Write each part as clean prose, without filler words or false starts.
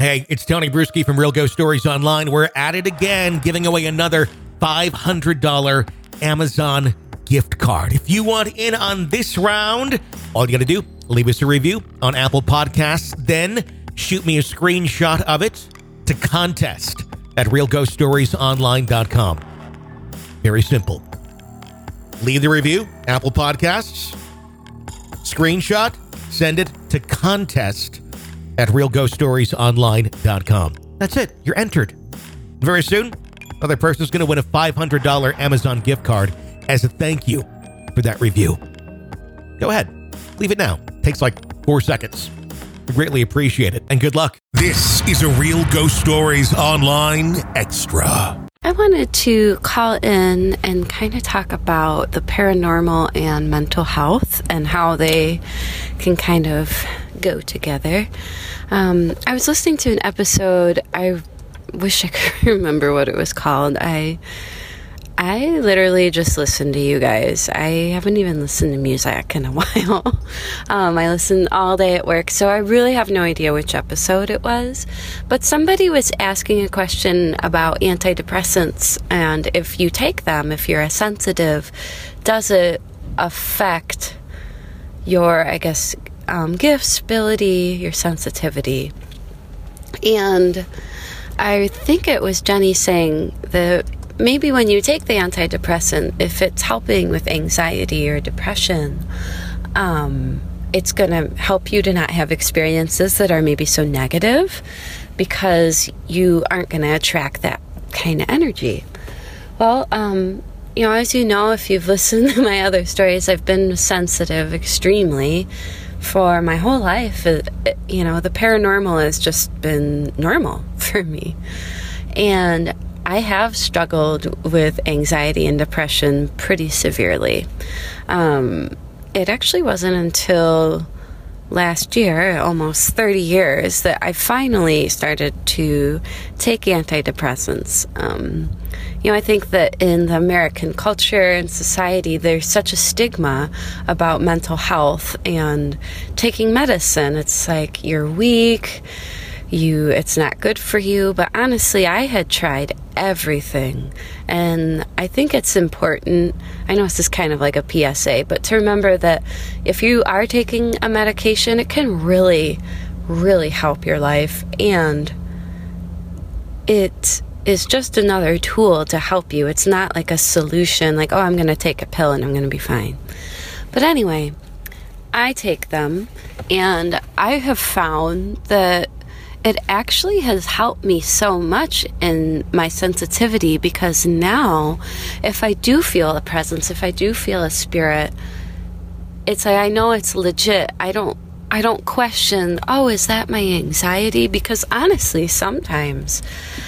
Hey, it's Tony Bruschi from Real Ghost Stories Online. We're at it again, giving away another $500 Amazon gift card. If you want in on this round, all you got to do, leave us a review on Apple Podcasts, then shoot me a screenshot of it to contest at realghoststoriesonline.com. Very simple. Leave the review, Apple Podcasts, screenshot, send it to contest at realghoststoriesonline.com. That's it. You're entered. Very soon, another person's going to win a $500 Amazon gift card as a thank you for that review. Go ahead. Leave it now. Takes like 4 seconds. We greatly appreciate it. And good luck. This is a Real Ghost Stories Online Extra. I wanted to call in and kind of talk about the paranormal and mental health and how they can kind of go together. I was listening to an episode. I wish I could remember what it was called. I literally just listened to you guys. I haven't even listened to music in a while. I listen all day at work, so I really have no idea which episode it was. But somebody was asking a question about antidepressants, and if you take them, if you're a sensitive, does it affect your, I guess, gifts, ability, your sensitivity? And I think it was Jenny saying that maybe when you take the antidepressant, if it's helping with anxiety or depression, it's going to help you to not have experiences that are maybe so negative because you aren't going to attract that kind of energy. Well, as you know, if you've listened to my other stories, I've been sensitive extremely for my whole life. The paranormal has just been normal for me. And I have struggled with anxiety and depression pretty severely. It actually wasn't until last year, almost 30 years, that I finally started to take antidepressants. I think that in the American culture and society, there's such a stigma about mental health and taking medicine. It's like you're weak, it's not good for you. But honestly, I had tried everything. And I think it's important, I know this is kind of like a PSA, but to remember that if you are taking a medication, it can really, really help your life. And it is just another tool to help you. It's not like a solution, like, oh, I'm going to take a pill and I'm going to be fine. But anyway, I take them, and I have found that it actually has helped me so much in my sensitivity, because now if I do feel a presence, if I do feel a spirit, it's like I know it's legit. I don't question, oh, is that my anxiety? Because honestly, sometimes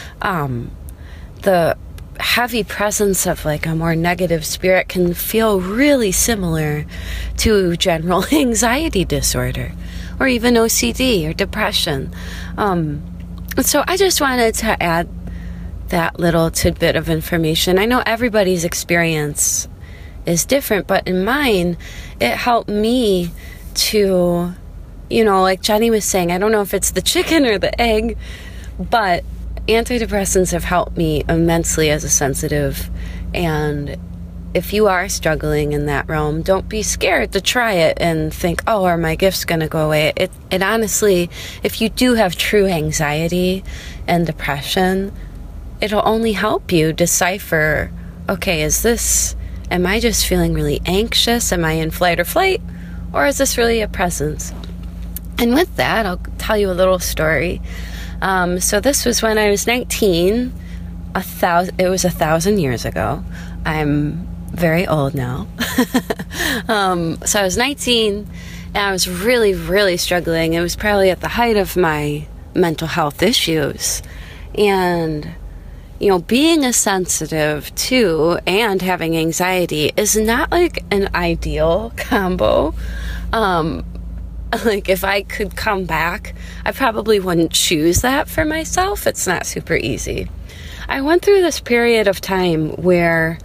the heavy presence of like a more negative spirit can feel really similar to general anxiety disorder, or even OCD or depression. So I just wanted to add that little tidbit of information. I know everybody's experience is different, but in mine, it helped me to, like Jenny was saying, I don't know if it's the chicken or the egg, but antidepressants have helped me immensely as a sensitive. And if you are struggling in that realm, don't be scared to try it and think, oh, are my gifts going to go away? It honestly, if you do have true anxiety and depression, it'll only help you decipher, okay, am I just feeling really anxious? Am I in fight or flight? Or is this really a presence? And with that, I'll tell you a little story. So this was when I was 19. It was 1,000 years ago. I'm very old now. So I was 19, and I was really, really struggling. It was probably at the height of my mental health issues. And, being a sensitive too and having anxiety is not like an ideal combo. Like if I could come back, I probably wouldn't choose that for myself. It's not super easy. I went through this period of time where,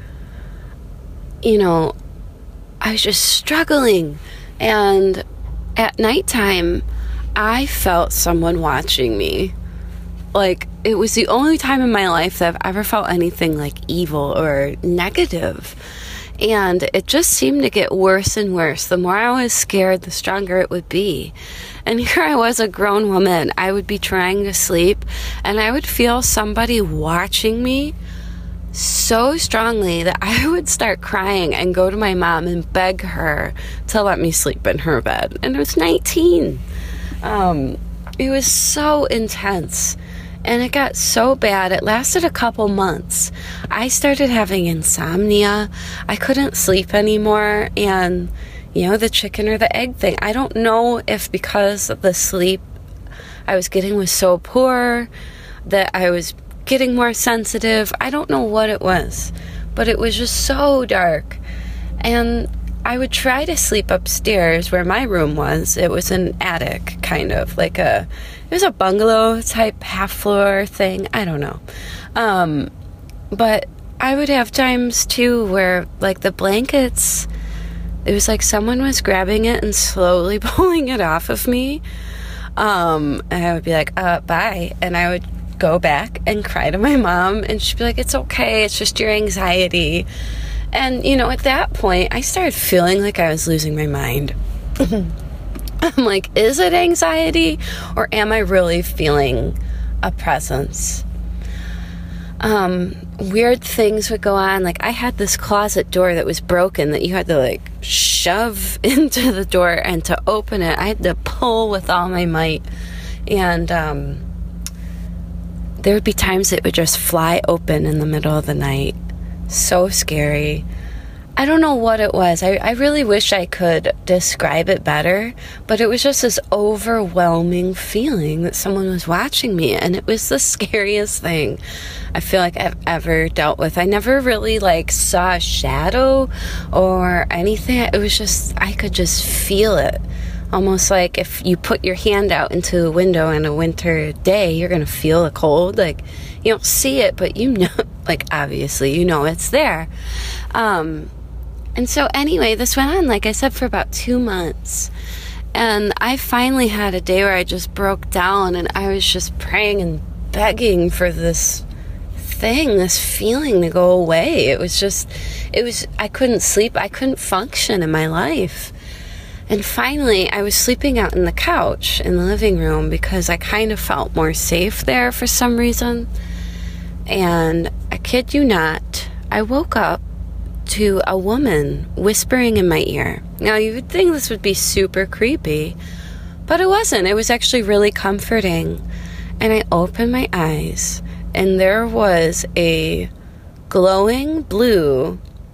I was just struggling. And at nighttime, I felt someone watching me. like, it was the only time in my life that I've ever felt anything like evil or negative. And it just seemed to get worse and worse. The more I was scared, the stronger it would be. And here I was, a grown woman. I would be trying to sleep, and I would feel somebody watching me so strongly that I would start crying and go to my mom and beg her to let me sleep in her bed. And I was 19. It was so intense. And it got so bad, it lasted a couple months. I started having insomnia. I couldn't sleep anymore. And, you know, the chicken or the egg thing. I don't know if because the sleep I was getting was so poor that I was getting more sensitive. I don't know what it was. But it was just so dark. And I would try to sleep upstairs where my room was. It was an attic, kind of, it was a bungalow type half floor thing. I don't know. But I would have times too where, like, the blankets, it was like someone was grabbing it and slowly pulling it off of me. And I would be like, bye. And I would go back and cry to my mom, and she'd be like, it's okay, it's just your anxiety. And, you know, at that point, I started feeling like I was losing my mind. I'm like, is it anxiety, or am I really feeling a presence? Weird things would go on. Like, I had this closet door that was broken that you had to, like, shove into the door, and to open it, I had to pull with all my might. And there would be times it would just fly open in the middle of the night. So scary. I don't know what it was. I really wish I could describe it better, but it was just this overwhelming feeling that someone was watching me, and it was the scariest thing I feel like I've ever dealt with. I never really, like, saw a shadow or anything. It was just, I could just feel it. Almost like if you put your hand out into the window in a winter day, you're going to feel the cold. Like, you don't see it, but you know, like, obviously, you know it's there. And so anyway, this went on, like I said, for about 2 months. And I finally had a day where I just broke down, and I was just praying and begging for this thing, this feeling to go away. It was, I couldn't sleep. I couldn't function in my life. And finally, I was sleeping out on the couch in the living room because I kind of felt more safe there for some reason. And I kid you not, I woke up to a woman whispering in my ear. Now, you would think this would be super creepy, but it wasn't. It was actually really comforting. And I opened my eyes, and there was a glowing blue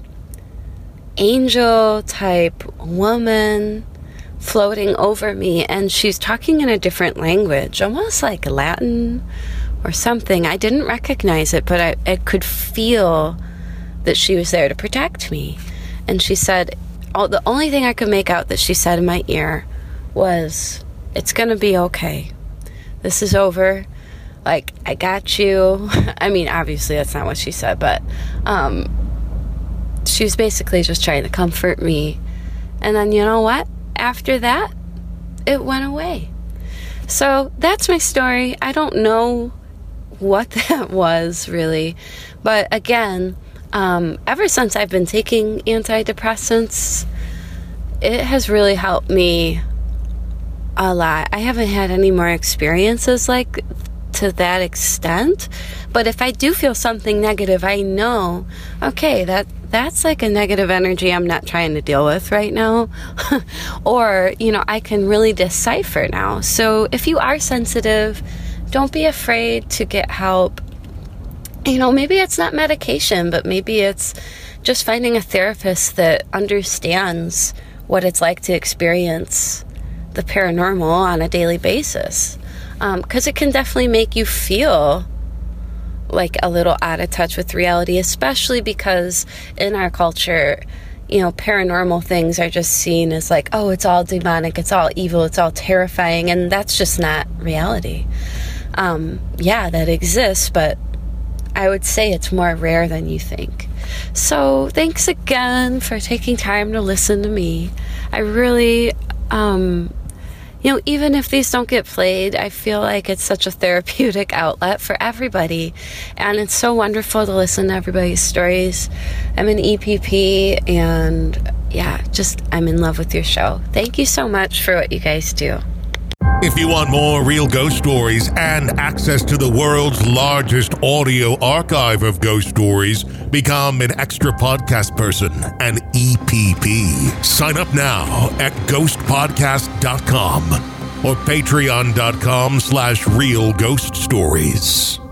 angel type woman floating over me, and she's talking in a different language, almost like Latin or something. I didn't recognize it, but I could feel that she was there to protect me. And she said, the only thing I could make out that she said in my ear was, it's gonna be okay. This is over. Like, I got you. I mean, obviously that's not what she said, but she was basically just trying to comfort me. And then, you know what? After that, it went away. So that's my story. I don't know what that was, really. But again, ever since I've been taking antidepressants, it has really helped me a lot. I haven't had any more experiences like to that extent, but if I do feel something negative, I know, okay, that's like a negative energy I'm not trying to deal with right now. Or, you know, I can really decipher now. So if you are sensitive, don't be afraid to get help. You know, maybe it's not medication, but maybe it's just finding a therapist that understands what it's like to experience the paranormal on a daily basis. Because it can definitely make you feel like a little out of touch with reality, especially because in our culture, you know, paranormal things are just seen as like, oh, it's all demonic, it's all evil, it's all terrifying, and that's just not reality. Yeah, that exists, but I would say it's more rare than you think. So thanks again for taking time to listen to me. I really, even if these don't get played, I feel like it's such a therapeutic outlet for everybody. And it's so wonderful to listen to everybody's stories. I'm an EPP, and I'm in love with your show. Thank you so much for what you guys do. If you want more real ghost stories and access to the world's largest audio archive of ghost stories, become an extra podcast person, an EPP. Sign up now at ghostpodcast.com or patreon.com/realghoststories.